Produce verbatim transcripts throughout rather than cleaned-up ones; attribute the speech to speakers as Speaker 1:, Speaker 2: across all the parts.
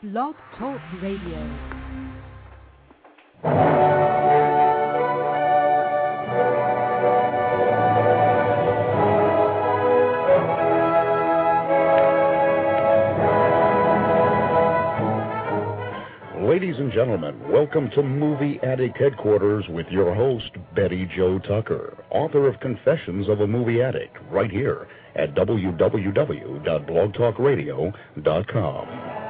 Speaker 1: Blog Talk Radio.
Speaker 2: Ladies and gentlemen, welcome to Movie Addict Headquarters with your host, Betty Jo Tucker, author of Confessions of a Movie Addict, right here at w w w dot blog talk radio dot com.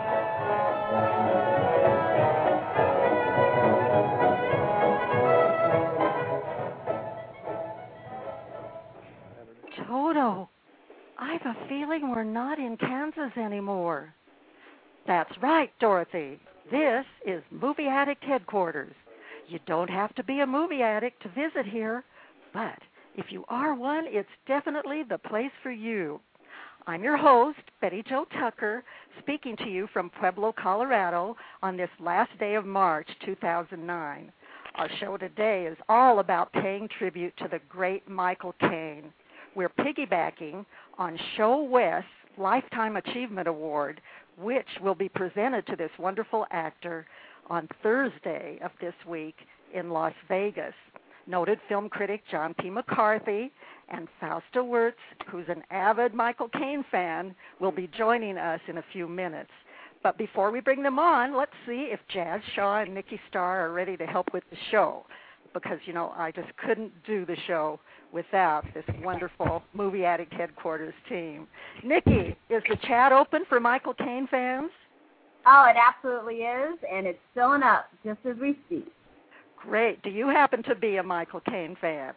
Speaker 3: Toto, I have a feeling we're not in Kansas anymore. That's right, Dorothy. This is Movie Addict Headquarters. You don't have to be a movie addict to visit here, but if you are one, it's definitely the place for you. I'm your host, Betty Jo Tucker, speaking to you from Pueblo, Colorado, on this last day of March two thousand nine. Our show today is all about paying tribute to the great Michael Caine. We're piggybacking on Show West's Lifetime Achievement Award, which will be presented to this wonderful actor on Thursday of this week in Las Vegas. Noted film critic John P. McCarthy and Fausta Wirtz, who's an avid Michael Caine fan, will be joining us in a few minutes. But before we bring them on, let's see if Jazz Shaw and Nikki Starr are ready to help with the show. Because, you know, I just couldn't do the show without this wonderful Movie Addict Headquarters team. Nikki, is the chat open for Michael Caine fans?
Speaker 4: Oh, it absolutely is, and it's filling up just as we speak.
Speaker 3: Great. Do you happen to be a Michael Caine fan?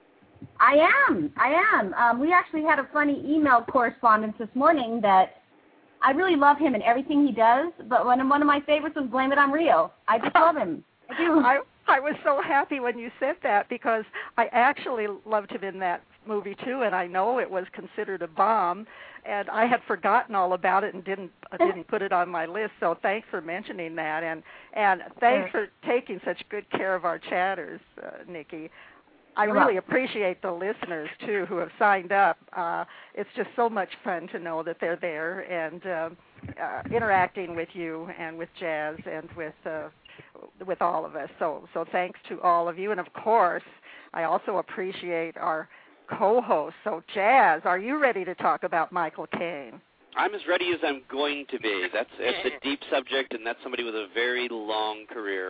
Speaker 4: I am. I am. Um, we actually had a funny email correspondence this morning that I really love him and everything he does, but one, one of my favorites was Blame It on Rio. I just love him. I do.
Speaker 3: I, I was so happy when you said that because I actually loved him in that movie too, and I know it was considered a bomb, and I had forgotten all about it and didn't uh, didn't put it on my list. So thanks for mentioning that, and and thanks for taking such good care of our chatters, uh, Nikki. I really appreciate the listeners too who have signed up. Uh, it's just so much fun to know that they're there and uh, uh, interacting with you and with Jazz and with. Uh, with all of us. So so thanks to all of you. And, of course, I also appreciate our co-hosts. So, Jazz, are you ready to talk about Michael Caine?
Speaker 5: I'm as ready as I'm going to be. That's it's a deep subject, and that's somebody with a very long career.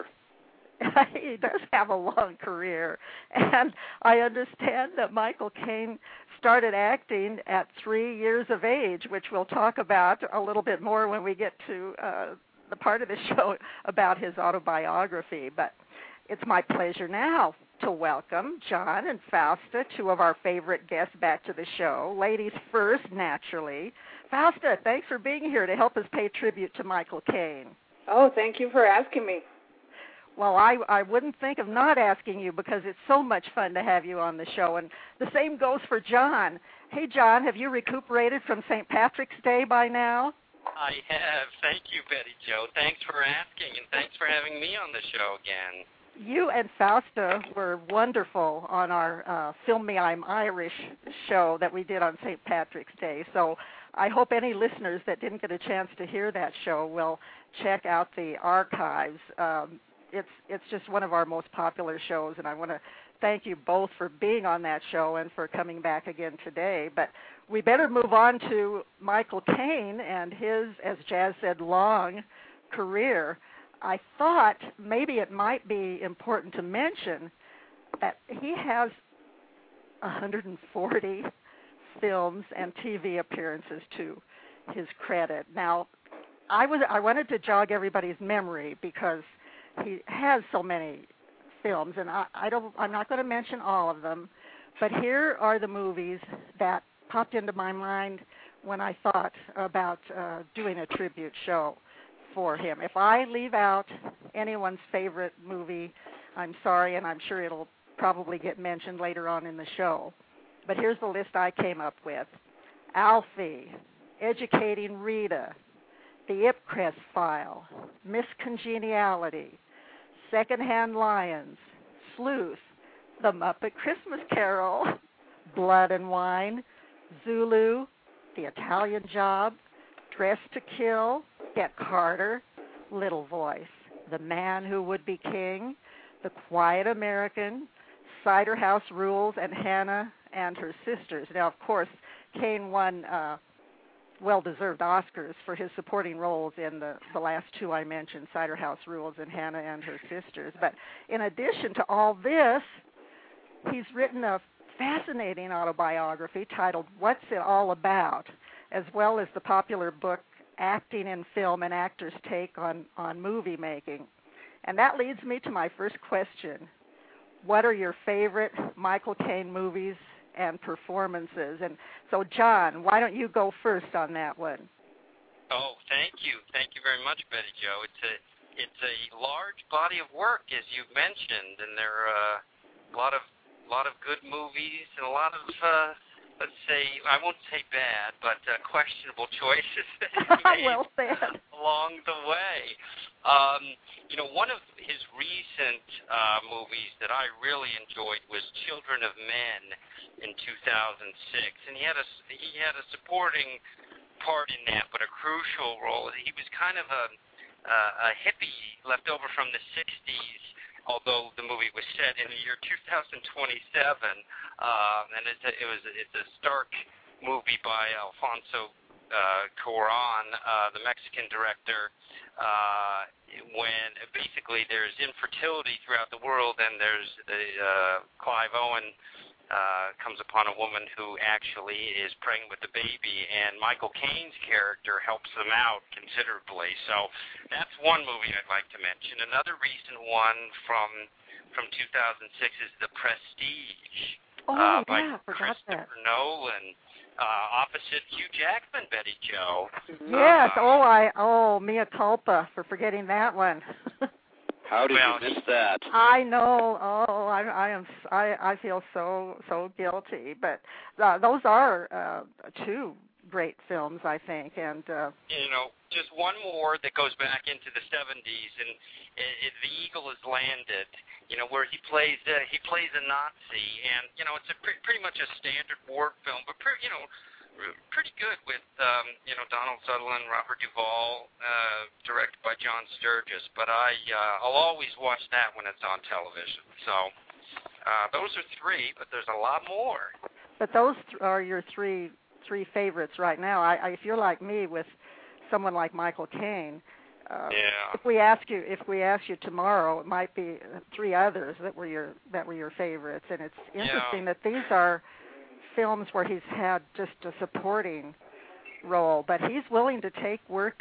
Speaker 3: He does have a long career. And I understand that Michael Caine started acting at three years of age, which we'll talk about a little bit more when we get to uh, the part of the show about his autobiography. But it's my pleasure now to welcome John and Fausta, two of our favorite guests, back to the show. Ladies first, naturally. Fausta, thanks for being here to help us pay tribute to Michael Caine.
Speaker 6: Oh, thank you for asking me.
Speaker 3: Well, I, I wouldn't think of not asking you because it's so much fun to have you on the show. And the same goes for John. Hey, John, have you recuperated from Saint Patrick's Day by now?
Speaker 7: I have. Thank you, Betty Jo. Thanks for asking, and thanks for having me on the show again.
Speaker 3: You and Fausta were wonderful on our uh, Film Me I'm Irish show that we did on Saint Patrick's Day. So I hope any listeners that didn't get a chance to hear that show will check out the archives. Um, it's it's just one of our most popular shows, and I want to thank you both for being on that show and for coming back again today. But we better move on to Michael Caine and his, as Jazz said, long career. I thought maybe it might be important to mention that he has one hundred forty films and T V appearances to his credit. Now, I was I wanted to jog everybody's memory because he has so many films, and I, I don't I'm not going to mention all of them, but here are the movies that popped into my mind when I thought about uh, doing a tribute show for him. If I leave out anyone's favorite movie, I'm sorry, and I'm sure it'll probably get mentioned later on in the show. But here's the list I came up with. Alfie, Educating Rita, The Ipcress File, Miss Congeniality, Secondhand Lions, Sleuth, The Muppet Christmas Carol, Blood and Wine, Zulu, The Italian Job, Dress to Kill, Get Carter, Little Voice, The Man Who Would Be King, The Quiet American, Cider House Rules, and Hannah and Her Sisters. Now, of course, Cain won uh, well-deserved Oscars for his supporting roles in the, the last two I mentioned, Cider House Rules and Hannah and Her Sisters. But in addition to all this, he's written a fascinating autobiography titled What's It All About?, as well as the popular book Acting in Film, An Actor's Take on, on Movie Making. And that leads me to my first question. What are your favorite Michael Caine movies and performances? And so, John, why don't you go first on that one?
Speaker 7: Oh, thank you. Thank you very much, Betty Jo. It's a it's a large body of work, as you've mentioned, and there are uh, a lot of lot of good movies and a lot of uh, let's say, I won't say bad, but uh, questionable choices that he made
Speaker 3: well said.
Speaker 7: along the way. Um, you know, one of his recent uh, movies that I really enjoyed was Children of Men in two thousand six, and he had a he had a supporting part in that, but a crucial role. He was kind of a uh, a hippie left over from the sixties. Although the movie was set in the year two thousand twenty-seven, um, and it's a, it was it's a stark movie by Alfonso uh, Cuarón, uh, the Mexican director. Uh, when basically there's infertility throughout the world, and there's the uh, Clive Owen uh, comes upon a woman who actually is pregnant with the baby, and Michael Caine's character helps them out considerably. So that's one movie I'd like to mention. Another recent one from from two thousand six is The Prestige
Speaker 3: oh,
Speaker 7: uh, by
Speaker 3: yeah,
Speaker 7: Christopher that. Nolan, uh, opposite Hugh Jackman, Betty Jo.
Speaker 3: Yes.
Speaker 7: Uh,
Speaker 3: oh, I oh mea culpa for forgetting that one.
Speaker 5: How did
Speaker 7: well,
Speaker 5: you miss that?
Speaker 3: I know. Oh, I, I am. I, I feel so so guilty. But uh, those are uh, two great films, I think. And uh,
Speaker 7: you know, just one more that goes back into the seventies, and it, it, The Eagle Has Landed. You know, where he plays uh, he plays a Nazi, and you know, it's a pre- pretty much a standard war film, but pre- you know. pretty good with, um, you know, Donald Sutherland, Robert Duvall, uh, directed by John Sturges. But I, uh, I'll always watch that when it's on television. So uh, those are three, but there's a lot more.
Speaker 3: But those th- are your three three favorites right now. I, I, if you're like me with someone like Michael Caine, uh,
Speaker 7: yeah.
Speaker 3: if we ask you if we ask you tomorrow, it might be three others that were your that were your favorites. And it's interesting
Speaker 7: yeah.
Speaker 3: that these are films where he's had just a supporting role, but he's willing to take work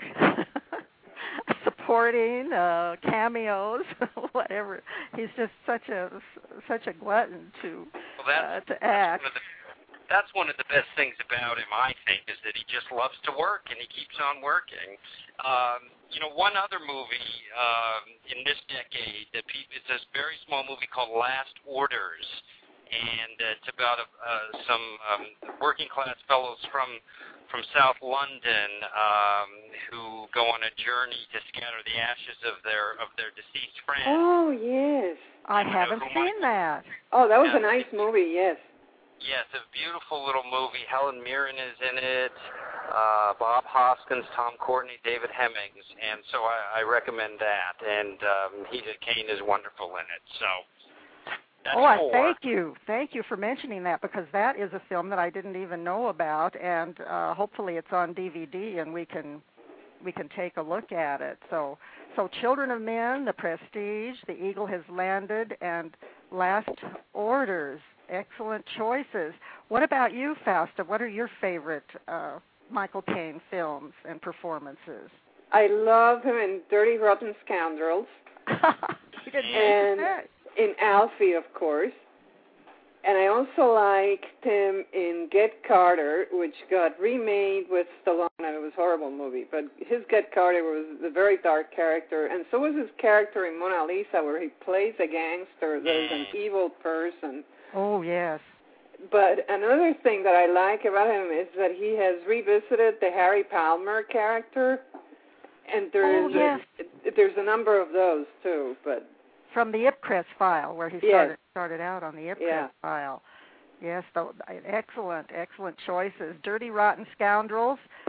Speaker 3: supporting uh, cameos, whatever. He's just such a such a glutton to
Speaker 7: well, that's,
Speaker 3: uh, to act.
Speaker 7: That's one, of the, that's one of the best things about him, I think, is that he just loves to work and he keeps on working. Um, you know, one other movie um, in this decade that pe- it's a very small movie called Last Orders. And uh, it's about a, uh, some um, working-class fellows from from South London um, who go on a journey to scatter the ashes of their of their deceased friend.
Speaker 6: Oh yes,
Speaker 3: I haven't
Speaker 7: uh,
Speaker 3: seen
Speaker 7: might,
Speaker 3: that.
Speaker 6: Oh, that was
Speaker 7: yeah,
Speaker 6: a nice movie. Yes.
Speaker 7: Yes, a beautiful little movie. Helen Mirren is in it. Uh, Bob Hoskins, Tom Courtenay, David Hemmings, and so I, I recommend that. And um, he, Caine is wonderful in it. So. That's
Speaker 3: oh, I
Speaker 7: four.
Speaker 3: thank you. Thank you for mentioning that, because that is a film that I didn't even know about, and uh, hopefully it's on D V D and we can we can take a look at it. So, so Children of Men, The Prestige, The Eagle Has Landed, and Last Orders. Excellent choices. What about you, Fausta? What are your favorite uh, Michael Caine films and performances?
Speaker 6: I love him in Dirty Rotten Scoundrels.
Speaker 3: You didn't mention that.
Speaker 6: In Alfie, of course. And I also liked him in Get Carter, which got remade with Stallone, and it was a horrible movie. But his Get Carter was a very dark character, and so was his character in Mona Lisa, where he plays a gangster that is an evil person.
Speaker 3: Oh, yes.
Speaker 6: But another thing that I like about him is that he has revisited the Harry Palmer character, and there's,
Speaker 3: oh, yes.
Speaker 6: a, there's a number of those, too, but...
Speaker 3: From the Ipcress file, where he started yes. started out on the Ipcress
Speaker 6: yeah.
Speaker 3: file. Yes, the, excellent, excellent choices. Dirty Rotten Scoundrels.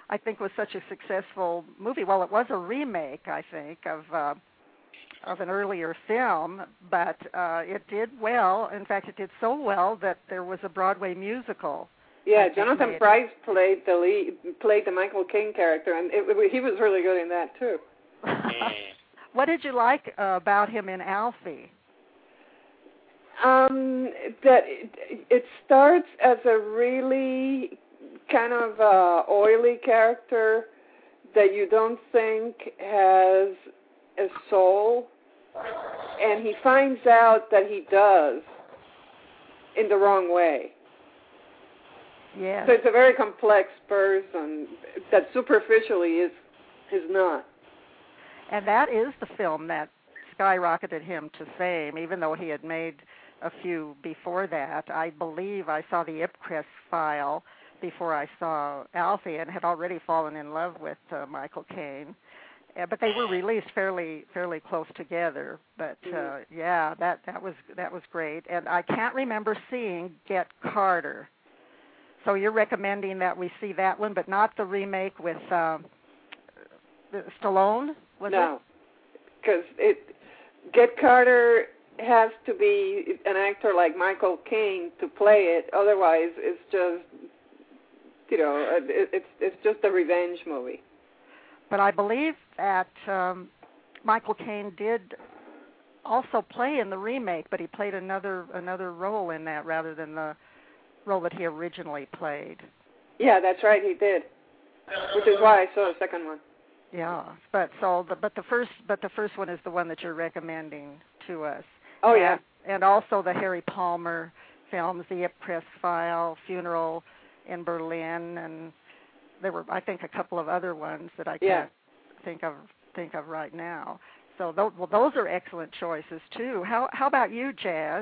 Speaker 3: I think was such a successful movie. Well, it was a remake, I think, of uh, of an earlier film, but uh, it did well. In fact, it did so well that there was a Broadway musical.
Speaker 6: Yeah, Jonathan Pryce played the lead, played the Michael Caine character, and it, it, he was really good in that too.
Speaker 3: What did you like uh, about him in Alfie?
Speaker 6: Um, that it, it starts as a really kind of uh, oily character that you don't think has a soul, and he finds out that he does in the wrong way.
Speaker 3: Yeah.
Speaker 6: So it's a very complex person that superficially is is not.
Speaker 3: And that is the film that skyrocketed him to fame, even though he had made a few before that. I believe I saw the Ipcress File before I saw Alfie and had already fallen in love with uh, Michael Caine. Uh, but they were released fairly fairly close together. But uh, yeah, that that was that was great. And I can't remember seeing Get Carter. So you're recommending that we see that one, but not the remake with uh, Stallone? Was
Speaker 6: no, because it, it Get Carter has to be an actor like Michael Caine to play it. Otherwise, it's just you know it, it's it's just a revenge movie.
Speaker 3: But I believe that um, Michael Caine did also play in the remake, but he played another another role in that rather than the role that he originally played.
Speaker 6: Yeah, that's right, he did. Which is why I saw the second one.
Speaker 3: Yeah, but so the, but the first but the first one is the one that you're recommending to us.
Speaker 6: Oh
Speaker 3: and,
Speaker 6: yeah,
Speaker 3: and also the Harry Palmer films, the Ipcress File, Funeral in Berlin, and there were I think a couple of other ones that I can't
Speaker 6: yeah.
Speaker 3: think of think of right now. So those, well, those are excellent choices too. How how about you, Jazz?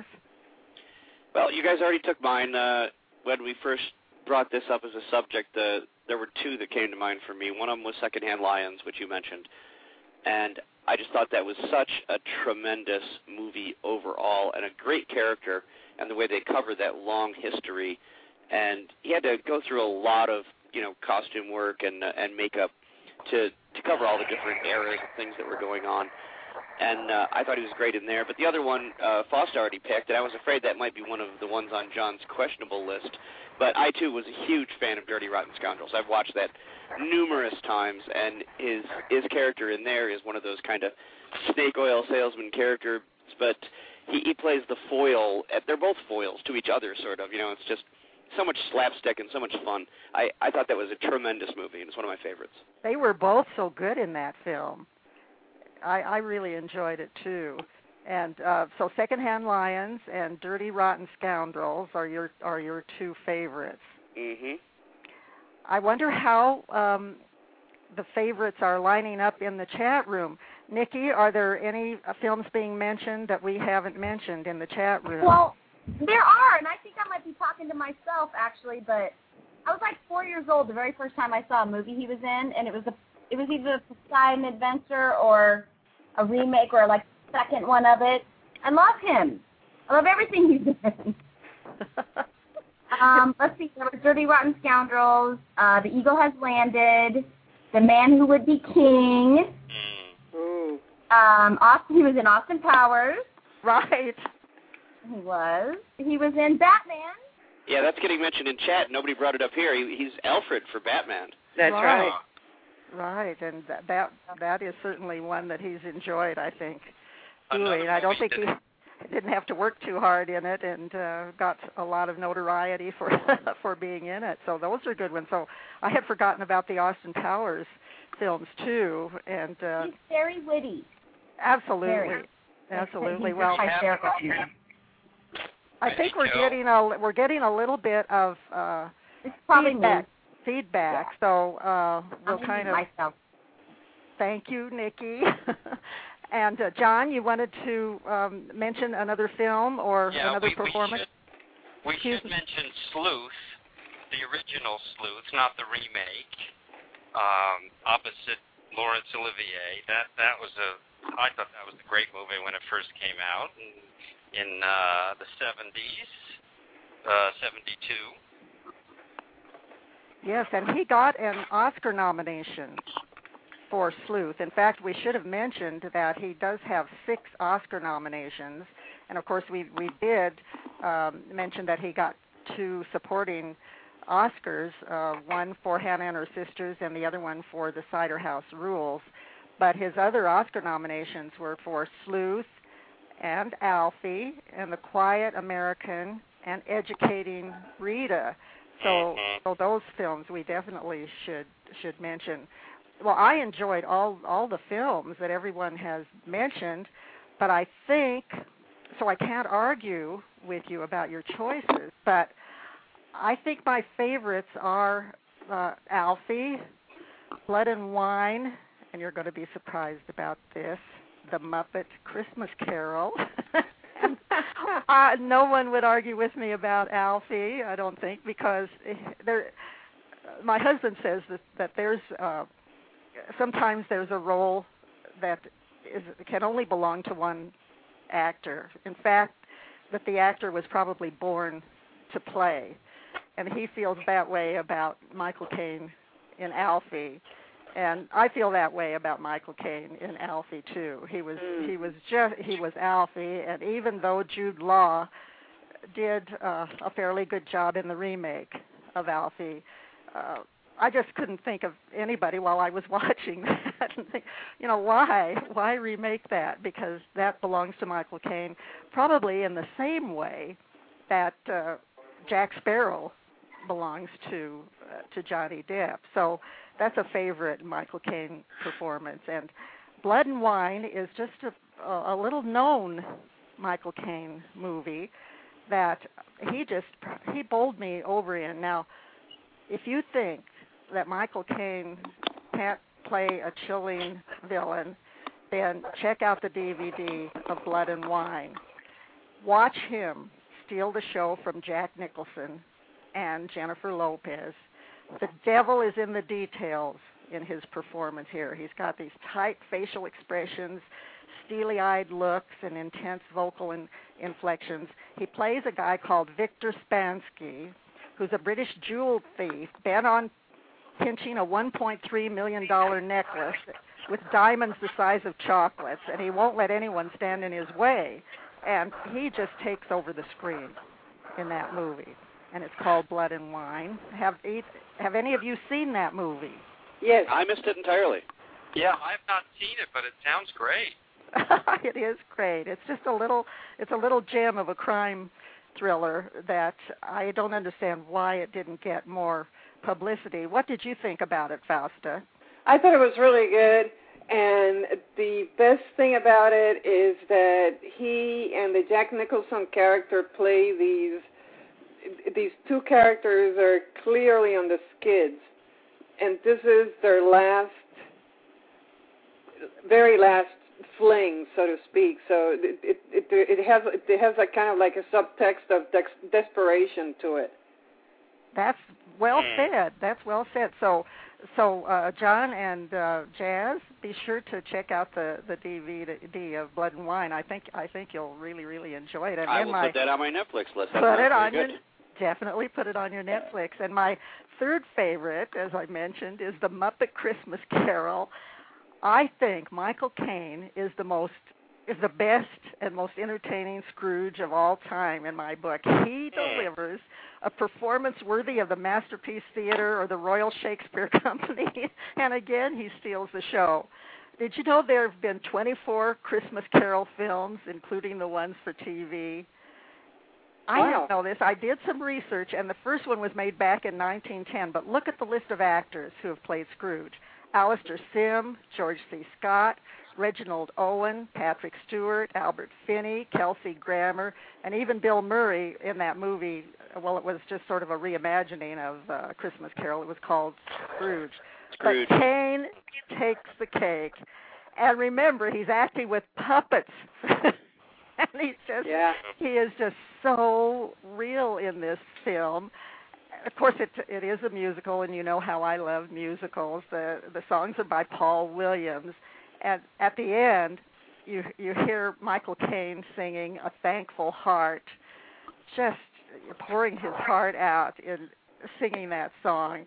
Speaker 5: Well, you guys already took mine. Uh, when we first brought this up as a subject, uh, there were two that came to mind for me. One of them was Secondhand Lions, which you mentioned. And I just thought that was such a tremendous movie overall and a great character and the way they covered that long history. And he had to go through a lot of, you know, costume work and uh, and makeup to, to cover all the different eras of things that were going on. And uh, I thought he was great in there. But the other one, uh, Foster already picked, and I was afraid that might be one of the ones on John's questionable list. But I, too, was a huge fan of Dirty Rotten Scoundrels. I've watched that numerous times, and his his character in there is one of those kind of snake oil salesman characters. But he, he plays the foil. They're both foils to each other, sort of. You know, it's just so much slapstick and so much fun. I, I thought that was a tremendous movie, and it's one of my favorites.
Speaker 3: They were both so good in that film. I, I really enjoyed it, too. And uh, so Secondhand Lions and Dirty Rotten Scoundrels are your are your two favorites.
Speaker 5: Mm-hmm.
Speaker 3: I wonder how um, the favorites are lining up in the chat room. Nikki, are there any uh, films being mentioned that we haven't mentioned in the chat room?
Speaker 4: Well, there are, and I think I might be talking to myself, actually, but I was like four years old the very first time I saw a movie he was in, and it was a, it was either a Poseidon Adventure or a remake or like the second one of it. I love him. I love everything he's in. um, let's see, there was Dirty Rotten Scoundrels, uh, The Eagle Has Landed, The Man Who Would Be King.
Speaker 6: Ooh.
Speaker 4: Um, Austin, he was in Austin Powers.
Speaker 3: Right.
Speaker 4: He was. He was in Batman.
Speaker 5: Yeah, that's getting mentioned in chat. Nobody brought it up here. He, he's Alfred for Batman.
Speaker 6: That's right.
Speaker 3: Right, and that, that that is certainly one that he's enjoyed, I think,
Speaker 7: Another
Speaker 3: doing. I don't
Speaker 7: movie
Speaker 3: think
Speaker 7: that-
Speaker 3: he didn't have to work too hard in it and uh, got a lot of notoriety for for being in it. So those are good ones. So I had forgotten about the Austin Powers films, too. and uh,
Speaker 4: He's very witty.
Speaker 3: Absolutely.
Speaker 4: Very.
Speaker 3: Absolutely.
Speaker 4: He's
Speaker 3: Well,
Speaker 4: hysterical.
Speaker 3: I think we're
Speaker 7: Joe.
Speaker 3: getting a we're getting a little bit of uh,
Speaker 4: It's probably
Speaker 3: feedback.
Speaker 4: me.
Speaker 3: Feedback. So uh, we'll
Speaker 4: I'm
Speaker 3: kind of.
Speaker 4: myself.
Speaker 3: Thank you, Nikki. And uh, John, you wanted to um, mention another film or
Speaker 7: Yeah,
Speaker 3: another
Speaker 7: we,
Speaker 3: performance?
Speaker 7: We should, we
Speaker 3: Excuse
Speaker 7: should
Speaker 3: me.
Speaker 7: mention Sleuth, the original Sleuth, not the remake, um, opposite Laurence Olivier. That that was a, I thought that was a great movie when it first came out in, in uh, the seventies, uh, seventy-two.
Speaker 3: Yes, and he got an Oscar nomination for Sleuth. In fact, we should have mentioned that he does have six Oscar nominations, and of course we we did um, mention that he got two supporting Oscars, uh, one for Hannah and Her Sisters and the other one for The Cider House Rules. But his other Oscar nominations were for Sleuth and Alfie and The Quiet American and Educating Rita. So, so those films we definitely should should mention. Well, I enjoyed all all the films that everyone has mentioned, but I think so. I can't argue with you about your choices, but I think my favorites are uh, Alfie, Blood and Wine, and you're going to be surprised about this, The Muppet Christmas Carol. uh, no one would argue with me about Alfie, I don't think, because there. My husband says that, that there's uh, sometimes there's a role that is, can only belong to one actor. In fact, that the actor was probably born to play. And he feels that way about Michael Caine in Alfie, and I feel that way about Michael Caine in Alfie too. He was mm. he was just he was Alfie, and even though Jude Law did uh, a fairly good job in the remake of Alfie, uh, I just couldn't think of anybody while I was watching that. And think, you know, why why remake that? Because that belongs to Michael Caine, probably in the same way that uh, Jack Sparrow belongs to uh, to Johnny Depp. So that's a favorite Michael Caine performance. And Blood and Wine is just a, a little known Michael Caine movie that he just he bowled me over in. Now, if you think that Michael Caine can't play a chilling villain, then check out the D V D of Blood and Wine. Watch him steal the show from Jack Nicholson and Jennifer Lopez. The devil is in the details in his performance here. He's got these tight facial expressions, steely-eyed looks, and intense vocal in, inflections. He plays a guy called Victor Spansky, who's a British jewel thief bent on pinching a one point three million dollars necklace with diamonds the size of chocolates, and he won't let anyone stand in his way. And he just takes over the screen in that movie. And it's called Blood and Wine. Have have any of you seen that movie?
Speaker 6: Yes.
Speaker 5: I missed it entirely.
Speaker 7: Yeah, I've not seen it, but it sounds great.
Speaker 3: It is great. It's just a little it's a little gem of a crime thriller that I don't understand why it didn't get more publicity. What did you think about it, Fausta?
Speaker 6: I thought it was really good. And the best thing about it is that he and the Jack Nicholson character play these these two characters are clearly on the skids, and this is their last, very last fling, so to speak. So it it it, it has it has a kind of like a subtext of dex- desperation to it.
Speaker 3: That's well said. That's well said. So. So, uh, John and uh, Jazz, be sure to check out the, the D V D of Blood and Wine. I think I think you'll really really enjoy it. And
Speaker 5: I
Speaker 3: then
Speaker 5: will
Speaker 3: my,
Speaker 5: put that on my Netflix list. That
Speaker 3: put it on
Speaker 5: good.
Speaker 3: your definitely put it on your Netflix. And my third favorite, as I mentioned, is The Muppet Christmas Carol. I think Michael Caine is the most is the best and most entertaining Scrooge of all time in my book. He delivers a performance worthy of the Masterpiece Theater or the Royal Shakespeare Company, and again, he steals the show. Did you know there have been twenty-four Christmas Carol films, including the ones for T V? I
Speaker 6: wow.
Speaker 3: didn't know this. I did some research, and the first one was made back in nineteen ten, but look at the list of actors who have played Scrooge. Alistair Sim, George C. Scott, Reginald Owen, Patrick Stewart, Albert Finney, Kelsey Grammer, and even Bill Murray in that movie. Well, it was just sort of a reimagining of uh, Christmas Carol. It was called Scrooge.
Speaker 5: Scrooge.
Speaker 3: But Caine takes the cake. And remember, he's acting with puppets. And he's just,
Speaker 6: yeah.
Speaker 3: he is just so real in this film. Of course, it it is a musical, and you know how I love musicals. The the songs are by Paul Williams. And at the end, you you hear Michael Caine singing "A Thankful Heart," just pouring his heart out in singing that song.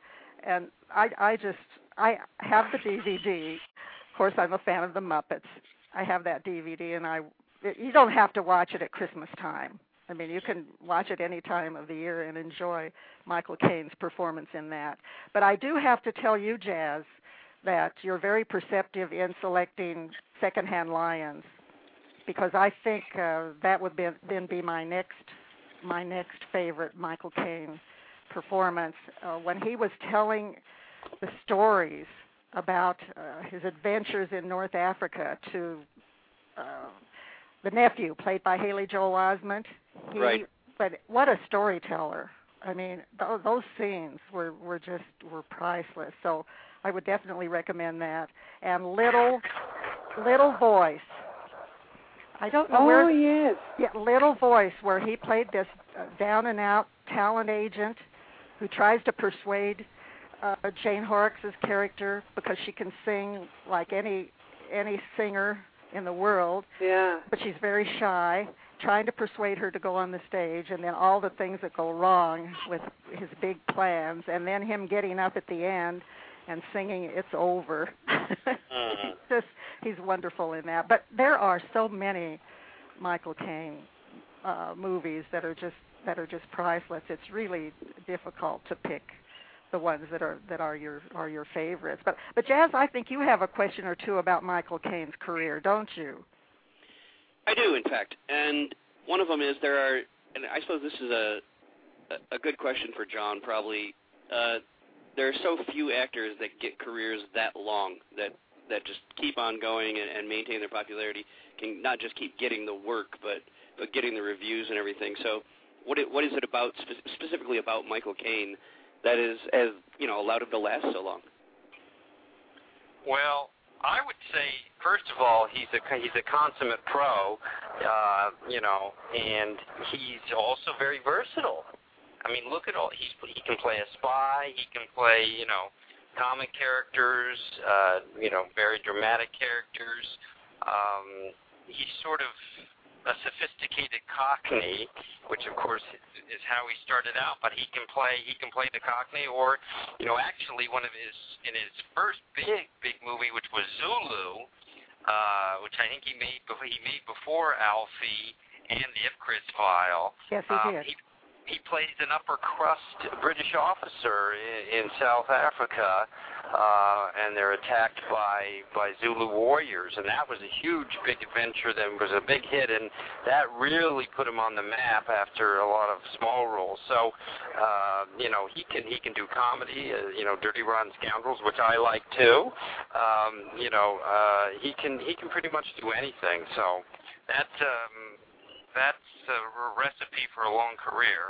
Speaker 3: and I, I just, I have the D V D. Of course, I'm a fan of the Muppets. I have that D V D, and I, you don't have to watch it at Christmas time. I mean, you can watch it any time of the year and enjoy Michael Caine's performance in that. But I do have to tell you, Jazz, that you're very perceptive in selecting Secondhand Lions, because I think uh, that would be, then be my next my next favorite Michael Caine performance. Uh, when he was telling the stories about uh, his adventures in North Africa to uh, the nephew, played by Haley Joel Osment. He,
Speaker 5: right.
Speaker 3: But what a storyteller. I mean, th- those scenes were, were just were priceless. So I would definitely recommend that. And Little Little Voice. I don't know
Speaker 6: oh,
Speaker 3: where.
Speaker 6: Oh, yes.
Speaker 3: Yeah, Little Voice, where he played this uh, down-and-out talent agent who tries to persuade uh, Jane Horrocks' character, because she can sing like any any singer in the world.
Speaker 6: Yeah.
Speaker 3: But she's very shy, trying to persuade her to go on the stage, and then all the things that go wrong with his big plans, and then him getting up at the end and singing "It's Over."
Speaker 5: uh-huh.
Speaker 3: he's just he's wonderful in that. But there are so many Michael Caine uh, movies that are just that are just priceless. It's really difficult to pick the ones that are that are your are your favorites. But but Jazz, I think you have a question or two about Michael Caine's career, don't you?
Speaker 5: I do, in fact. And one of them is there are, and I suppose this is a a good question for John, probably. Uh, there are so few actors that get careers that long, that, that just keep on going and, and maintain their popularity, can not just keep getting the work, but, but getting the reviews and everything. So what it, what is it about, spe- specifically about Michael Caine, that is, has, you know, allowed him to last so long?
Speaker 7: Well, I would say, first of all, he's a he's a consummate pro, uh, you know, and he's also very versatile. I mean, look at all he's he can play a spy, he can play, you know, comic characters, uh, you know, very dramatic characters. Um, he's sort of a sophisticated Cockney, which of course is how he started out. But he can play he can play the Cockney, or you know, actually one of his in his first big big movie, which was Zulu, uh, which I think he made before he made before Alfie and the Ipcris File.
Speaker 3: Yes, he
Speaker 7: um,
Speaker 3: did.
Speaker 7: He, he plays an upper crust British officer in, in South Africa, uh, and they're attacked by, by Zulu warriors, and that was a huge, big adventure that was a big hit, and that really put him on the map after a lot of small roles. So, uh, you know, he can he can do comedy, uh, you know, Dirty Rotten Scoundrels, which I like too. Um, you know, uh, he can he can pretty much do anything. So that um, that's a recipe for a long career.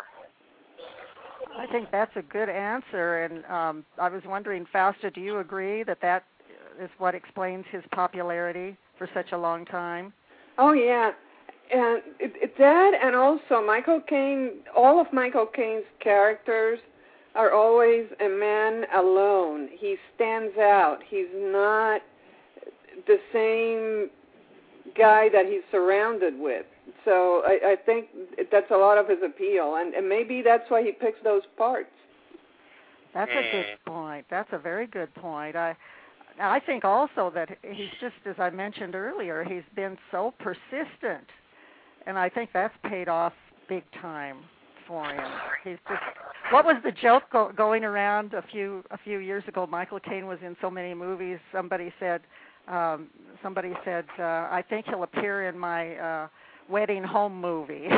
Speaker 3: I think that's a good answer, and um, I was wondering, Fausta, do you agree that that is what explains his popularity for such a long time?
Speaker 6: Oh, yeah. And it, it, that, and also Michael Caine, all of Michael Caine's characters are always a man alone. He stands out. He's not the same guy that he's surrounded with. So I, I think that's a lot of his appeal, and, and maybe that's why he picks those parts.
Speaker 3: That's a good point. That's a very good point. I I think also that he's just, as I mentioned earlier, he's been so persistent, and I think that's paid off big time for him. He's just. What was the joke go, going around a few a few years ago? Michael Caine was in so many movies. Somebody said, um, somebody said, uh, I think he'll appear in my uh, wedding home movie.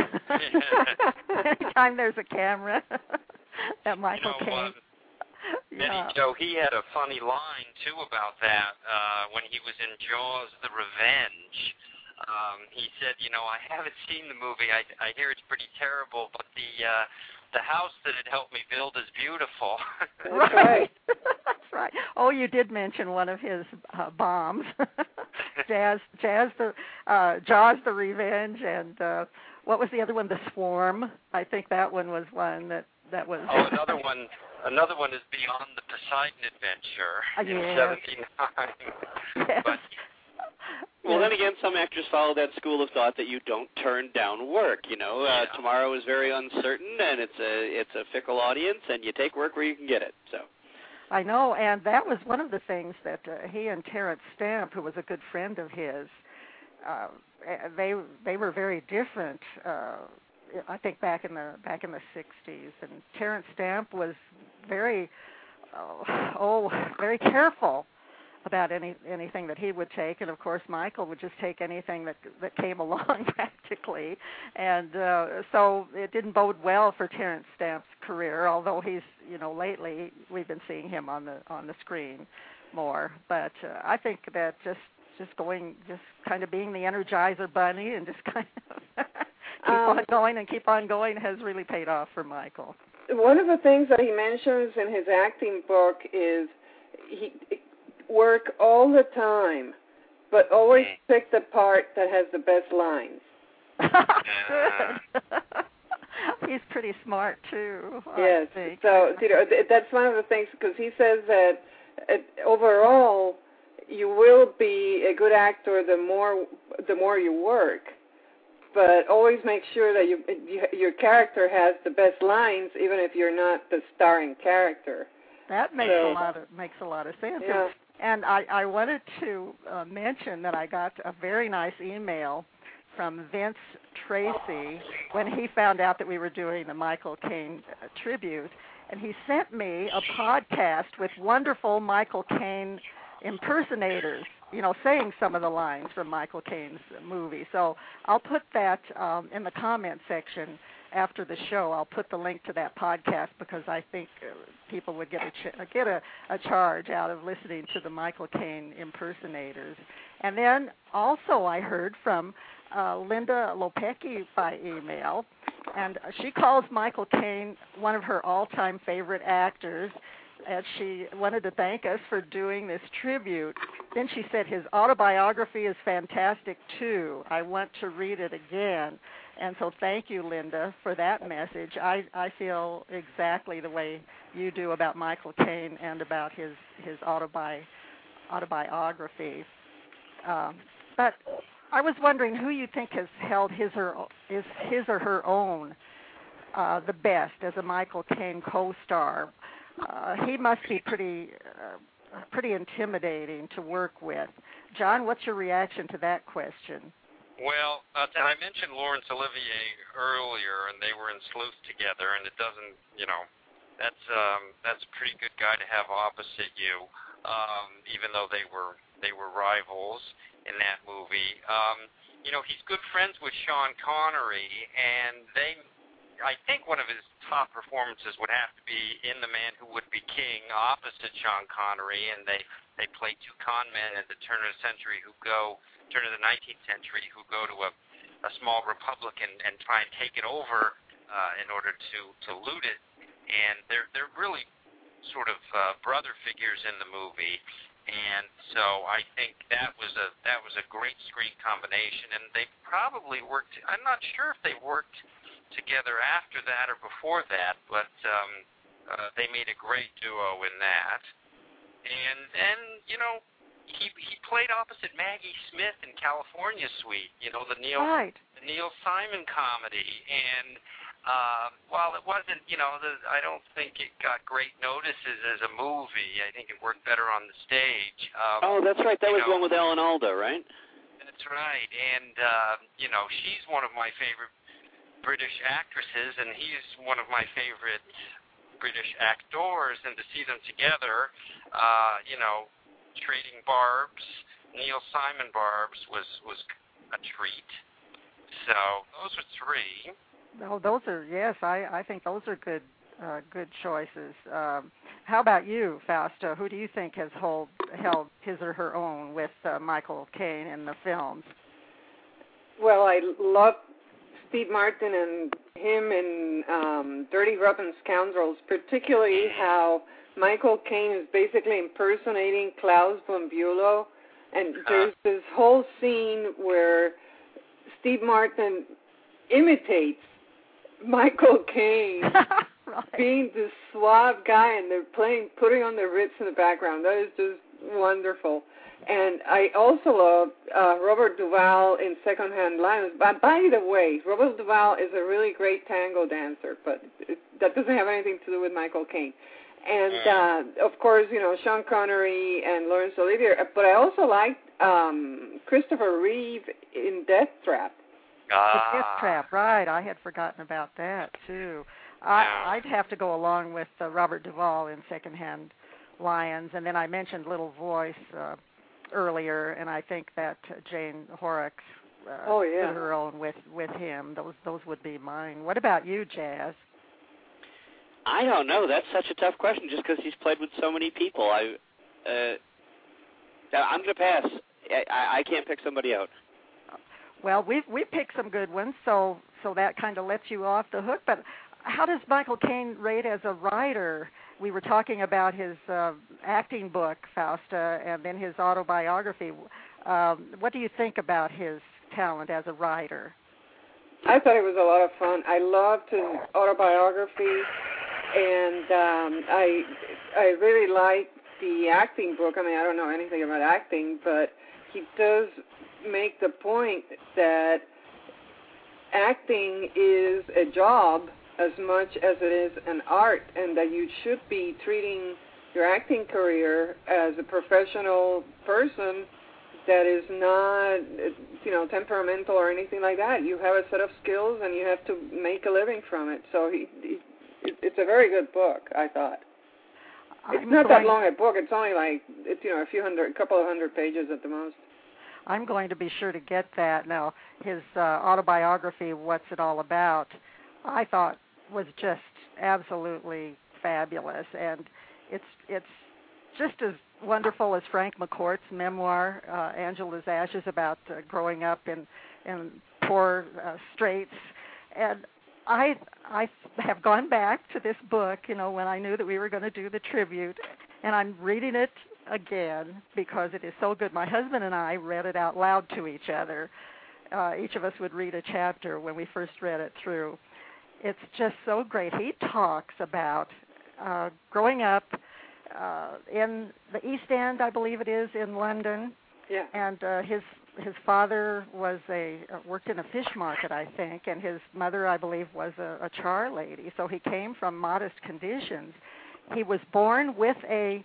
Speaker 3: Anytime there's a camera, that Michael
Speaker 7: you know,
Speaker 3: Caine.
Speaker 7: Uh,
Speaker 3: Yeah.
Speaker 7: Eddie Joe, he had a funny line, too, about that uh, when he was in Jaws, The Revenge. Um, he said, you know, I haven't seen the movie. I, I hear it's pretty terrible, but the uh, the house that it helped me build is beautiful.
Speaker 6: That's right.
Speaker 3: That's right. Oh, you did mention one of his uh, bombs. Jazz, Jazz, the uh, Jaws, The Revenge, and uh, what was the other one? The Swarm. I think that one was one that that was.
Speaker 7: Oh, another one. Another one is Beyond the Poseidon Adventure
Speaker 3: uh,
Speaker 7: in
Speaker 3: yes.
Speaker 7: seventy-nine.
Speaker 3: Yes.
Speaker 7: But,
Speaker 5: Well, then again, some actors follow that school of thought that you don't turn down work. You know, uh,
Speaker 7: Yeah.
Speaker 5: tomorrow is very uncertain, and it's a it's a fickle audience, and you take work where you can get it. So,
Speaker 3: I know, and that was one of the things that uh, he and Terrence Stamp, who was a good friend of his, uh, they they were very different. Uh, I think back in the back in the sixties, and Terrence Stamp was very uh, oh very careful about any anything that he would take, and of course Michael would just take anything that that came along practically, and uh, so it didn't bode well for Terrence Stamp's career. Although he's you know lately we've been seeing him on the on the screen more, but uh, I think that just just going just kind of being the Energizer Bunny and just kind of keep um, on going and keep on going has really paid off for Michael.
Speaker 6: One of the things that he mentions in his acting book is he. work all the time, but always pick the part that has the best lines.
Speaker 3: He's pretty smart too.
Speaker 6: Yes,
Speaker 3: I think.
Speaker 6: So you know that's one of the things because he says that uh, overall you will be a good actor the more the more you work, but always make sure that you, you your character has the best lines, even if you're not the starring character.
Speaker 3: That makes
Speaker 6: so,
Speaker 3: a lot of makes a lot of sense.
Speaker 6: Yeah.
Speaker 3: And I, I wanted to uh, mention that I got a very nice email from Vince Tracy when he found out that we were doing the Michael Caine uh, tribute, and he sent me a podcast with wonderful Michael Caine impersonators, you know, saying some of the lines from Michael Caine's movie. So I'll put that um, in the comment section after the show. I'll put the link to that podcast because I think uh, people would get a ch- get a, a charge out of listening to the Michael Caine impersonators. And then also I heard from uh, Linda Lopecki by email, and she calls Michael Caine one of her all-time favorite actors, and she wanted to thank us for doing this tribute. Then she said his autobiography is fantastic too. I want to read it again. And so thank you, Linda, for that message. I, I feel exactly the way you do about Michael Caine and about his, his autobi- autobiography. Um, but I was wondering who you think has held his or, is his or her own uh, the best as a Michael Caine co-star. Uh, he must be pretty uh, pretty intimidating to work with. John, what's your reaction to that question?
Speaker 7: Well, uh, I mentioned Laurence Olivier earlier, and they were in Sleuth together, and it doesn't, you know, that's um, that's a pretty good guy to have opposite you, um, even though they were they were rivals in that movie. Um, you know, he's good friends with Sean Connery, and they, I think one of his top performances would have to be in The Man Who Would Be King, opposite Sean Connery, and they they play two con men at the turn of the century who go. turn of the nineteenth century who go to a, a small republic and, and try and take it over uh, in order to, to loot it. And they're they're really sort of uh, brother figures in the movie. And so I think that was a that was a great screen combination. And they probably worked. I'm not sure if they worked together after that or before that, but um, uh, they made a great duo in that. And and you know. He he played opposite Maggie Smith in California Suite, you know, the Neil
Speaker 3: right.
Speaker 7: the Neil Simon comedy. And uh, while it wasn't, you know, the, I don't think it got great notices as a movie. I think it worked better on the stage. Um,
Speaker 5: oh, that's right. That was
Speaker 7: know,
Speaker 5: one with Ellen Alda, right?
Speaker 7: That's right. And uh, you know, she's one of my favorite British actresses, and he's one of my favorite British actors. And to see them together, uh, you know. Trading barbs, Neil Simon barbs was, was a treat. So those are three.
Speaker 3: Oh, those are yes. I, I think those are good uh, good choices. Um, how about you, Fausta? Who do you think has hold, held his or her own with uh, Michael Caine in the films?
Speaker 6: Well, I love Steve Martin and him in um, Dirty Rotten Scoundrels, particularly how Michael Caine is basically impersonating Klaus von Bülow, and there's this whole scene where Steve Martin imitates Michael Caine right. being this suave guy, and they're playing, putting on the Ritz in the background. That is just wonderful. And I also love uh, Robert Duvall in Secondhand Lions. But by the way, Robert Duvall is a really great tango dancer, but it, that doesn't have anything to do with Michael Caine. And, uh, of course, you know, Sean Connery and Laurence Olivier. But I also liked um, Christopher Reeve in Death Trap.
Speaker 7: Ah.
Speaker 3: The Death Trap, right. I had forgotten about that, too. I, I'd have to go along with uh, Robert Duvall in Secondhand Lions. And then I mentioned Little Voice uh, earlier, and I think that uh, Jane Horrocks uh,
Speaker 6: oh, yeah.
Speaker 3: did her own with, with him. Those, those would be mine. What about you, Jazz?
Speaker 5: I don't know. That's such a tough question just because he's played with so many people. I, uh, I'm going to pass. I, I can't pick somebody out.
Speaker 3: Well, we've we picked some good ones, so so that kind of lets you off the hook. But how does Michael Caine rate as a writer? We were talking about his uh, acting book, Fausta, and then his autobiography. Um, what do you think about his talent as a writer?
Speaker 6: I thought it was a lot of fun. I loved his autobiography, and um, I I really liked the acting book. I mean, I don't know anything about acting, but he does make the point that acting is a job as much as it is an art, and that you should be treating your acting career as a professional person that is not, you know, temperamental or anything like that. You have a set of skills, and you have to make a living from it. So he, he it's a very good book, I thought. It's
Speaker 3: I'm
Speaker 6: not
Speaker 3: going,
Speaker 6: that long a book. It's only like, it's, you know, a few hundred, a couple of hundred pages at the most.
Speaker 3: I'm going to be sure to get that. Now, his uh, autobiography, What's It All About, I thought was just absolutely fabulous, and it's it's just as wonderful as Frank McCourt's memoir, uh, Angela's Ashes, about uh, growing up in in poor uh, straits. And I I have gone back to this book, you know, when I knew that we were going to do the tribute, and I'm reading it again because it is so good. My husband and I read it out loud to each other. Uh, each of us would read a chapter when we first read it through. It's just so great. He talks about uh, growing up uh, in the East End, I believe it is, in London.
Speaker 6: Yeah.
Speaker 3: And uh, his his father was a uh, worked in a fish market, I think, and his mother, I believe, was a, a char lady. So he came from modest conditions. He was born with a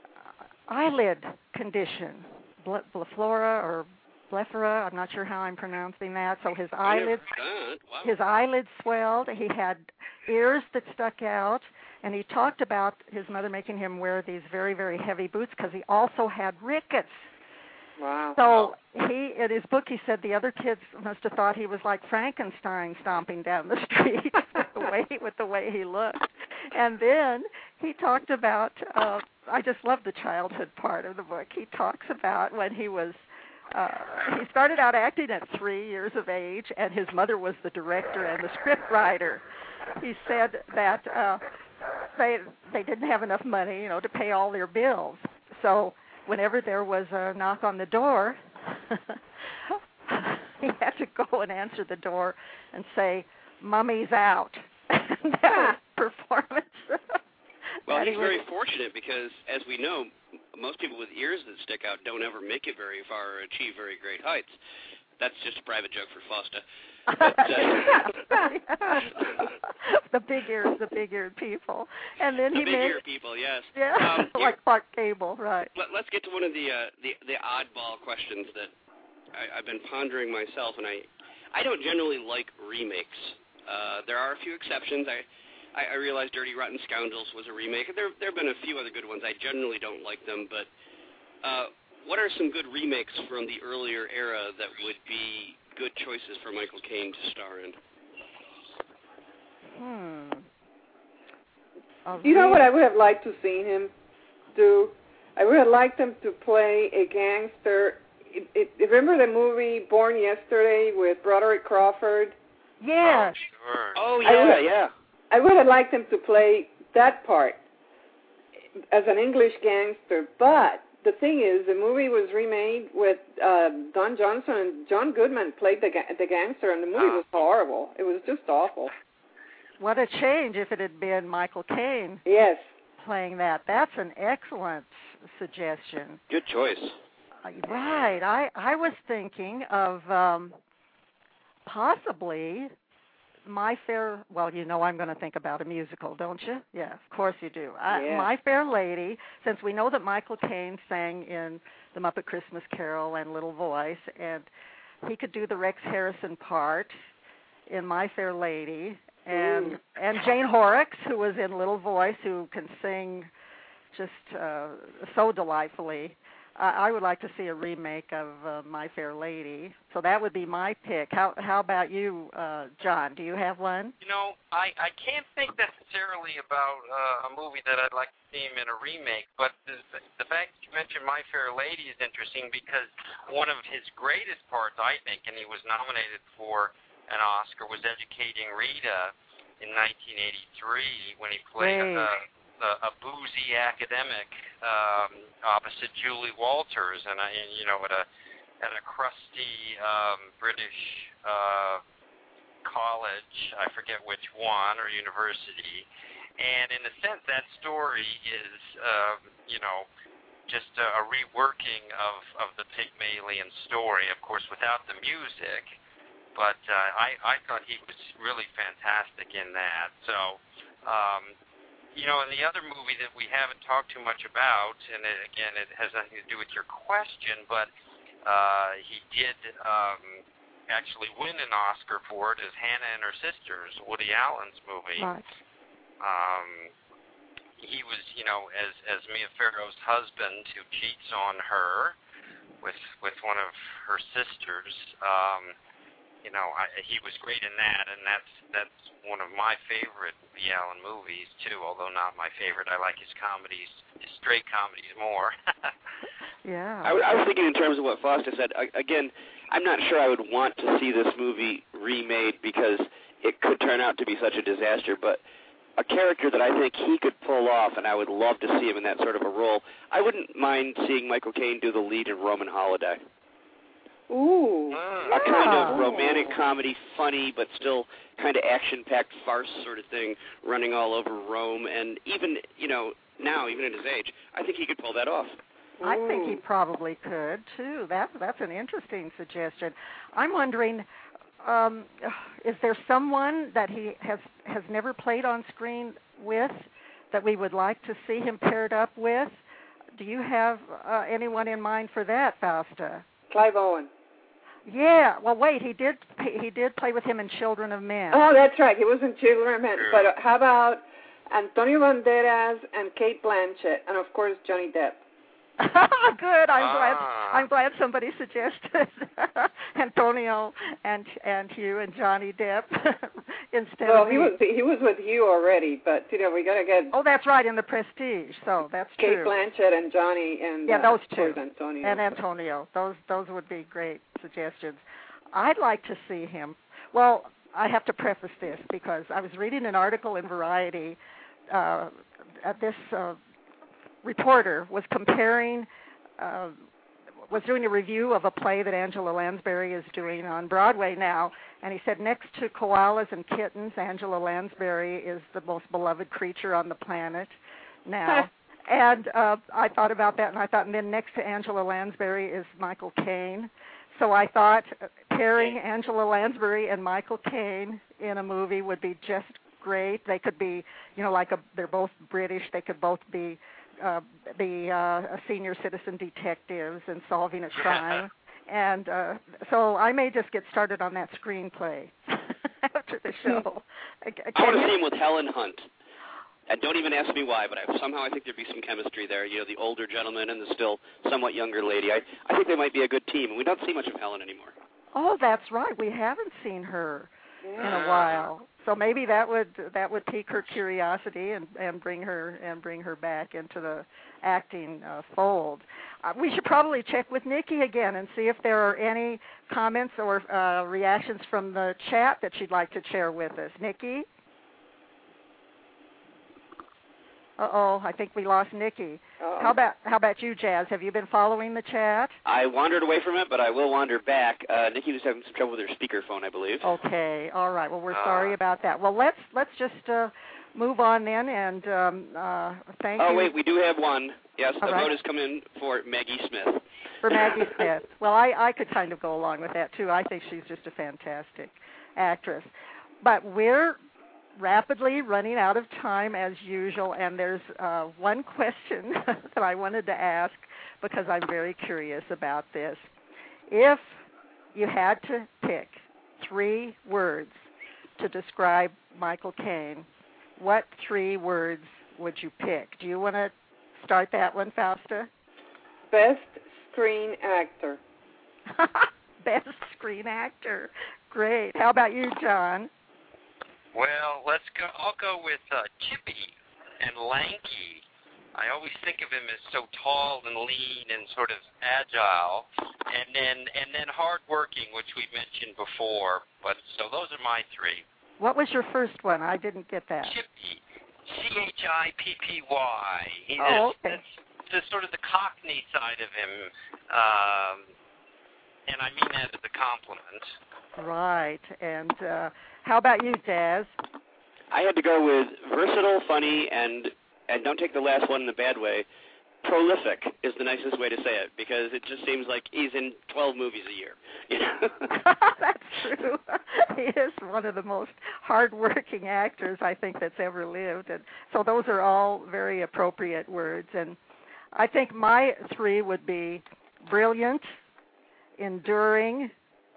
Speaker 3: eyelid condition, ble- blephora or blephara. I'm not sure how I'm pronouncing that. So his eyelids,
Speaker 5: Wow.
Speaker 3: his eyelids swelled. He had ears that stuck out, and he talked about his mother making him wear these very, very heavy boots because he also had rickets.
Speaker 6: Wow.
Speaker 3: So he, in his book, he said the other kids must have thought he was like Frankenstein stomping down the street with the way with the way he looked. And then he talked about. Uh, I just love the childhood part of the book. He talks about when he was. Uh, he started out acting at three years of age, and his mother was the director and the script writer. He said that uh, they they didn't have enough money, you know, to pay all their bills. So whenever there was a knock on the door, he had to go and answer the door and say, "Mummy's out." And that was performance.
Speaker 5: Well,
Speaker 3: And
Speaker 5: he's
Speaker 3: he was-
Speaker 5: very fortunate because, as we know, most people with ears that stick out don't ever make it very far or achieve very great heights. That's just a private joke for Fausta. But, uh,
Speaker 3: the big ears, the big eared people. And then
Speaker 5: the
Speaker 3: he
Speaker 5: big
Speaker 3: made,
Speaker 5: ear people, yes.
Speaker 3: yeah,
Speaker 5: Um, here-
Speaker 3: like Clark Gable, right.
Speaker 5: Let, let's get to one of the, uh, the the oddball questions that I, I've been pondering myself, and I I don't generally like remakes. Uh, there are a few exceptions. I, I I realize Dirty Rotten Scoundrels was a remake. There there have been a few other good ones. I generally don't like them, but uh, what are some good remakes from the earlier era that would be good choices for Michael Caine to star in?
Speaker 3: Hmm. A
Speaker 6: You know what
Speaker 3: re-
Speaker 6: I would have liked to see him do? I would have liked him to play a gangster. It, it, remember the movie Born Yesterday with Broderick Crawford?
Speaker 3: Yes.
Speaker 7: Sure.
Speaker 5: Oh,
Speaker 6: I
Speaker 5: yeah,
Speaker 6: would-
Speaker 5: yeah.
Speaker 6: I would have liked him to play that part as an English gangster. But the thing is, the movie was remade with uh, Don Johnson, and John Goodman played the ga- the gangster, and the movie was horrible. It was just awful.
Speaker 3: What a change if it had been Michael Caine
Speaker 6: Yes.
Speaker 3: playing that. That's an excellent suggestion.
Speaker 5: Good choice.
Speaker 3: Uh, Right. I, I was thinking of um, possibly My Fair, well, you know I'm going to think about a musical, don't you? Yeah, of course you do. I,
Speaker 6: Yeah.
Speaker 3: My Fair Lady, since we know that Michael Caine sang in The Muppet Christmas Carol and Little Voice, and he could do the Rex Harrison part in My Fair Lady, and
Speaker 6: Ooh.
Speaker 3: and Jane Horrocks, who was in Little Voice, who can sing just uh, so delightfully. Uh, I would like to see a remake of uh, My Fair Lady, so that would be my pick. How how about you, uh, John? Do you have one?
Speaker 7: You know, I, I can't think necessarily about uh, a movie that I'd like to see him in a remake, but the, the fact that you mentioned My Fair Lady is interesting because one of his greatest parts, I think, and he was nominated for an Oscar, was Educating Rita in nineteen eighty-three when he played
Speaker 3: Great.
Speaker 7: a, a, a boozy academic um, opposite Julie Walters, and, I, and you know, at a at a crusty um, British uh, college, I forget which one, or university. And in a sense, that story is, uh, you know, just a, a reworking of, of the Pygmalion story, of course, without the music. But uh, I, I thought he was really fantastic in that. So, um, you know, and the other movie that we haven't talked too much about, and it, again, it has nothing to do with your question, but uh, he did um, actually win an Oscar for it, is Hannah and Her Sisters, Woody Allen's movie.
Speaker 3: Right.
Speaker 7: Um, he was, you know, as as Mia Farrow's husband who cheats on her with with one of her sisters. Um, you know, I, he was great in that, and that's that's one of my favorite Woody Allen movies too. Although not my favorite, I like his comedies, his straight comedies more.
Speaker 3: Yeah.
Speaker 5: I, w- I was thinking in terms of what Foster said. I, again, I'm not sure I would want to see this movie remade because it could turn out to be such a disaster, but a character that I think he could pull off, and I would love to see him in that sort of a role. I wouldn't mind seeing Michael Caine do the lead in Roman Holiday.
Speaker 6: Ooh.
Speaker 5: A kind
Speaker 3: Yeah.
Speaker 5: of romantic comedy, funny, but still kind of action-packed farce sort of thing, running all over Rome. And even, you know, now, even at his age, I think he could pull that off.
Speaker 3: I think he probably could too. That that's an interesting suggestion. I'm wondering, um, is there someone that he has has never played on screen with that we would like to see him paired up with? Do you have uh, anyone in mind for that, Fausta?
Speaker 6: Clive Owen.
Speaker 3: Yeah. Well, wait. He did. He did play with him in Children of Men.
Speaker 6: Oh, that's right. He was in Children of Men. But uh, how about Antonio Banderas and Kate Blanchett, and of course Johnny Depp?
Speaker 3: Good. I'm
Speaker 7: Ah.
Speaker 3: glad. I'm glad somebody suggested Antonio and and Hugh and Johnny Depp instead
Speaker 6: Well,
Speaker 3: of
Speaker 6: he
Speaker 3: me.
Speaker 6: was he was with Hugh already, but you know we gotta get
Speaker 3: Oh, that's right, in The Prestige. So that's
Speaker 6: Kate
Speaker 3: true.
Speaker 6: Blanchett and Johnny and
Speaker 3: Yeah,
Speaker 6: uh,
Speaker 3: those
Speaker 6: of
Speaker 3: two.
Speaker 6: course, Antonio.
Speaker 3: And Antonio. Those those would be great suggestions. I'd like to see him. Well, I have to preface this because I was reading an article in Variety. Uh, at this uh, reporter was comparing, uh, was doing a review of a play that Angela Lansbury is doing on Broadway now, and he said next to koalas and kittens, Angela Lansbury is the most beloved creature on the planet now. And uh, I thought about that, and I thought, and then next to Angela Lansbury is Michael Caine. So I thought pairing Angela Lansbury and Michael Caine in a movie would be just great. They could be, you know, like a, they're both British. They could both be uh, the uh, senior citizen detectives and solving a crime. And uh, so I may just get started on that screenplay after the show.
Speaker 5: I want to see him with Helen Hunt. And don't even ask me why, but I, somehow I think there'd be some chemistry there. You know, the older gentleman and the still somewhat younger lady. I, I think they might be a good team. And we don't see much of Helen anymore.
Speaker 3: Oh, that's right. We haven't seen her in a while. So maybe that would that would pique her curiosity and, and bring her and bring her back into the acting uh, fold. Uh, we should probably check with Nikki again and see if there are any comments or uh, reactions from the chat that she'd like to share with us. Nikki? Uh-oh, I think we lost Nikki.
Speaker 6: Uh-oh.
Speaker 3: How about how about you, Jazz? Have you been following the chat?
Speaker 5: I wandered away from it, but I will wander back. Uh, Nikki was having some trouble with her speakerphone, I believe.
Speaker 3: Okay, all right. Well, we're
Speaker 7: Uh.
Speaker 3: sorry about that. Well, let's let's just uh, move on then, and um, uh, thank
Speaker 5: oh,
Speaker 3: you.
Speaker 5: wait, we do have one. Yes, the
Speaker 3: All right.
Speaker 5: vote has come in for Maggie Smith.
Speaker 3: For Maggie Smith. Well, I, I could kind of go along with that, too. I think she's just a fantastic actress. but we're rapidly running out of time as usual, and there's uh, one question that I wanted to ask because I'm very curious about this. If you had to pick three words to describe Michael Caine, what three words would you pick? Do you want to start that one, Fausta?
Speaker 6: Best screen actor.
Speaker 3: Best screen actor. Great. How about you, John?
Speaker 7: Well, let's go. I'll go with uh, chippy and lanky. I always think of him as so tall and lean and sort of agile, and then and then hardworking, which we mentioned before. But so those are my three.
Speaker 3: What was your first one? I didn't get that.
Speaker 7: Chippy, C H I P P Y. He's
Speaker 3: oh, okay.
Speaker 7: That's, that's sort of the Cockney side of him, um, and I mean that as a compliment.
Speaker 3: Right. And uh, how about you, Daz?
Speaker 5: I had to go with versatile, funny, and and don't take the last one in a bad way. Prolific is the nicest way to say it, because it just seems like he's in twelve movies a year. You know?
Speaker 3: That's true. He is one of the most hard-working actors I think that's ever lived, and so those are all very appropriate words. And I think my three would be brilliant, enduring,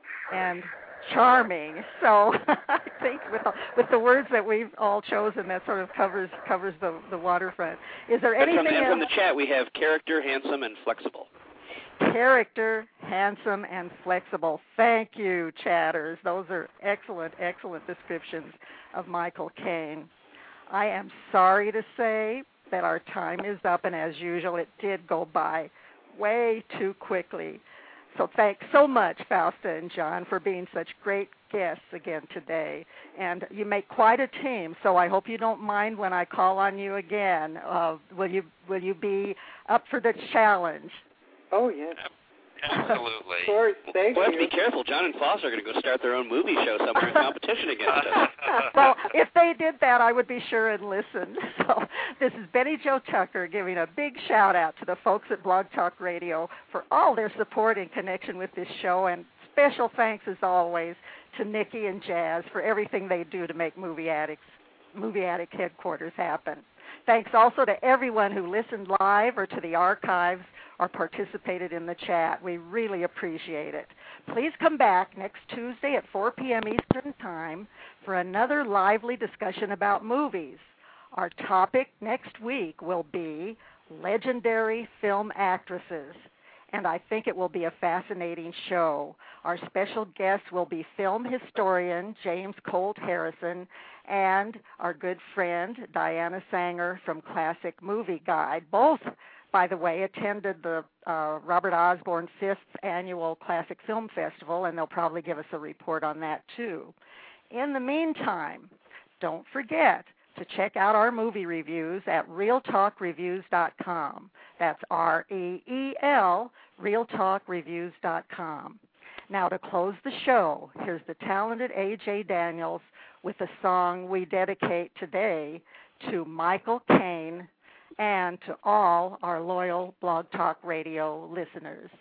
Speaker 3: and charming. So I think with the, with the words that we've all chosen, that sort of covers covers the, the waterfront. Is there
Speaker 5: and
Speaker 3: anything
Speaker 5: from, and
Speaker 3: else?
Speaker 5: from the chat, we have character, handsome, and flexible.
Speaker 3: Character, handsome, and flexible. Thank you, chatters. Those are excellent, excellent descriptions of Michael Caine. I am sorry to say that our time is up, and as usual, it did go by way too quickly. So thanks so much, Fausta and John, for being such great guests again today. And you make quite a team, so I hope you don't mind when I call on you again. Uh, will you will you be up for the challenge?
Speaker 6: Oh, yes.
Speaker 7: Absolutely.
Speaker 6: Of course, thank
Speaker 5: we'll have
Speaker 6: you.
Speaker 5: to be careful. John and Foss are going to go start their own movie show somewhere in competition against us.
Speaker 3: Well, if they did that, I would be sure and listen. So this is Betty Jo Tucker giving a big shout-out to the folks at Blog Talk Radio for all their support in connection with this show, and special thanks, as always, to Nikki and Jazz for everything they do to make Movie Addicts, Movie Addict headquarters happen. Thanks also to everyone who listened live or to the archives or participated in the chat. We really appreciate it. Please come back next Tuesday at four p.m. Eastern Time for another lively discussion about movies. Our topic next week will be legendary film actresses, and I think it will be a fascinating show. Our special guest will be film historian James Colt Harrison and our good friend Diana Sanger from Classic Movie Guide. Both, by the way, attended the uh, Robert Osborne fifth Annual Classic Film Festival, and they'll probably give us a report on that too. In the meantime, don't forget to check out our movie reviews at real talk reviews dot com. That's R E E L, real talk reviews dot com. Now, to close the show, here's the talented A J Daniels with a song we dedicate today to Michael Caine and to all our loyal Blog Talk Radio listeners.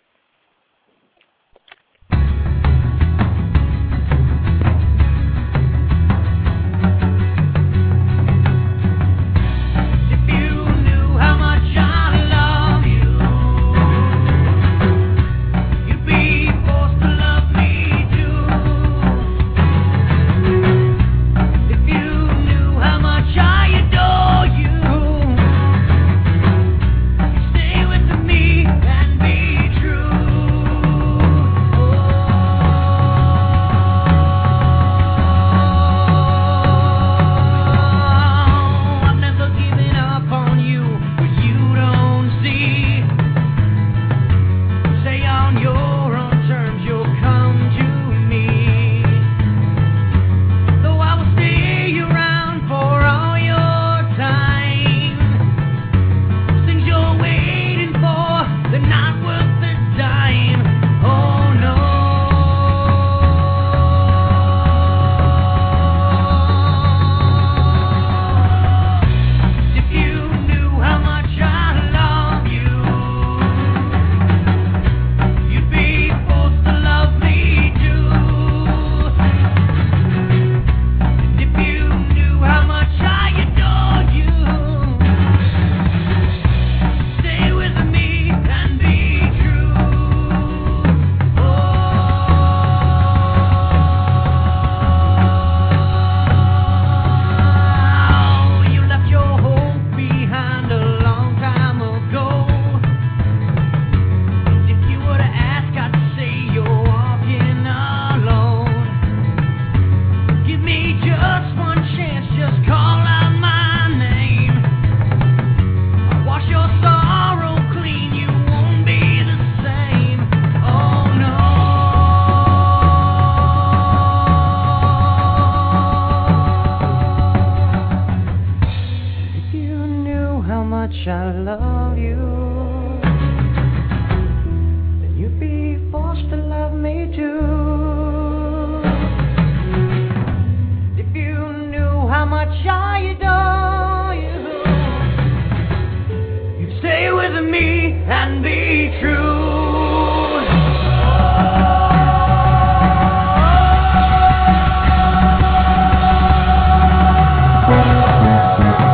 Speaker 3: True.
Speaker 8: Thank you.